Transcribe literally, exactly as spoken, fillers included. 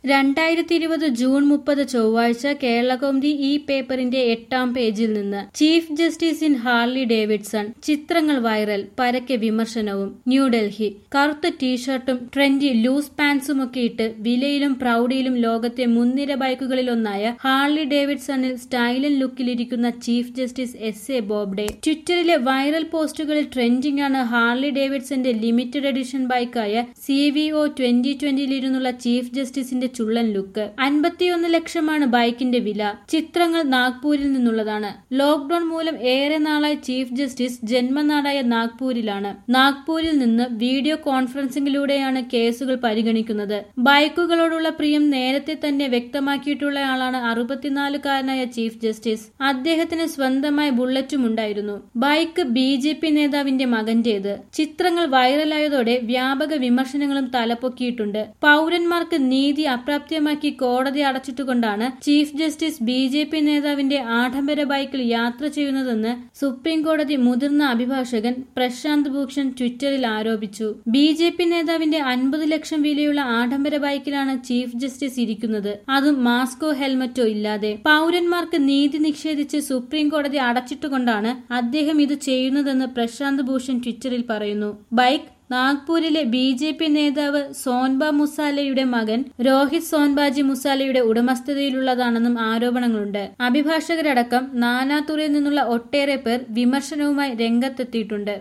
രണ്ടായിരത്തി ഇരുപത് ജൂൺ മുപ്പത് ചൊവ്വാഴ്ച കേരളകൗമുദി ഈ പേപ്പറിന്റെ എട്ടാം പേജിൽ നിന്ന് chief justice in Harley Davidson ചിത്രങ്ങൾ വൈറൽ, പരക്കെ വിമർശനവും. ന്യൂഡൽഹി. കറുത്ത ടീഷർട്ടും ട്രെൻഡി ലൂസ് പാൻസുമൊക്കെ ഇട്ട് വിലയിലും പ്രൗഢിയിലും ലോകത്തെ മുൻനിര ബൈക്കുകളിലൊന്നായ ഹാർലി ഡേവിഡ്സണിൽ സ്റ്റൈലൻ ലുക്കിലിരിക്കുന്ന chief justice S A Bobde. ട്വിറ്ററിലെ വൈറൽ പോസ്റ്റുകളിൽ ട്രെൻഡിംഗ് ആണ് ഹാർലി ഡേവിഡ്സന്റെ ലിമിറ്റഡ് എഡിഷൻ ബൈക്കായ സി വി ഒ ട്വന്റി ട്വന്റിയിലിരുന്നുള്ള ചീഫ് ജസ്റ്റിസിന്റെ ചുള്ളൻ ലുക്ക്. അൻപത്തിയൊന്ന് ലക്ഷമാണ് ബൈക്കിന്റെ വില. ചിത്രങ്ങൾ നാഗ്പൂരിൽ നിന്നുള്ളതാണ്. ലോക്ഡൌൺ മൂലം ഏറെ നാളായി ചീഫ് ജസ്റ്റിസ് ജന്മനാടായ നാഗ്പൂരിലാണ്. നാഗ്പൂരിൽ നിന്ന് വീഡിയോ കോൺഫറൻസിംഗിലൂടെയാണ് കേസുകൾ പരിഗണിക്കുന്നത്. ബൈക്കുകളോടുള്ള പ്രിയം നേരത്തെ തന്നെ വ്യക്തമാക്കിയിട്ടുള്ളയാളാണ് അറുപത്തിനാലുകാരനായ ചീഫ് ജസ്റ്റിസ്. അദ്ദേഹത്തിന് സ്വന്തമായി ബുള്ളറ്റും ഉണ്ടായിരുന്നു. ബൈക്ക് ബി ജെ പി നേതാവിന്റെ മകന്റേത്. ചിത്രങ്ങൾ വൈറലായതോടെ വ്യാപക വിമർശനങ്ങളും തലപ്പൊക്കിയിട്ടുണ്ട്. പൗരന്മാർക്ക് നീതി അപ്രാപ്യമാക്കി കോടതി അടച്ചിട്ടുകൊണ്ടാണ് chief justice B J P നേതാവിന്റെ ആഡംബര ബൈക്കിൽ യാത്ര ചെയ്യുന്നതെന്ന് സുപ്രീം കോടതി മുതിർന്ന അഭിഭാഷകൻ പ്രശാന്ത് ഭൂഷൺ ട്വിറ്ററിൽ ആരോപിച്ചു. ബി ജെ പി നേതാവിന്റെ അൻപത് ലക്ഷം വിലയുള്ള ആഡംബര ബൈക്കിലാണ് ചീഫ് ജസ്റ്റിസ് ഇരിക്കുന്നത്, അതും മാസ്കോ ഹെൽമറ്റോ ഇല്ലാതെ. പൗരന്മാർക്ക് നീതി നിഷേധിച്ച് സുപ്രീം കോടതി അടച്ചിട്ടുകൊണ്ടാണ് അദ്ദേഹം ഇത് ചെയ്യുന്നതെന്ന് പ്രശാന്ത് ഭൂഷൺ ട്വിറ്ററിൽ പറയുന്നു. ബൈക്ക് നാഗ്പൂരിലെ ബി ജെ പി നേതാവ് സോൻബ മുസാലയുടെ മകൻ രോഹിത് സോൻബാജി മുസാലയുടെ ഉടമസ്ഥതയിലുള്ളതാണെന്നും ആരോപണങ്ങളുണ്ട്. അഭിഭാഷകരടക്കം നാനാതുറയിൽ നിന്നുള്ള ഒട്ടേറെ പേർ വിമർശനവുമായി രംഗത്തെത്തിയിട്ടുണ്ട്.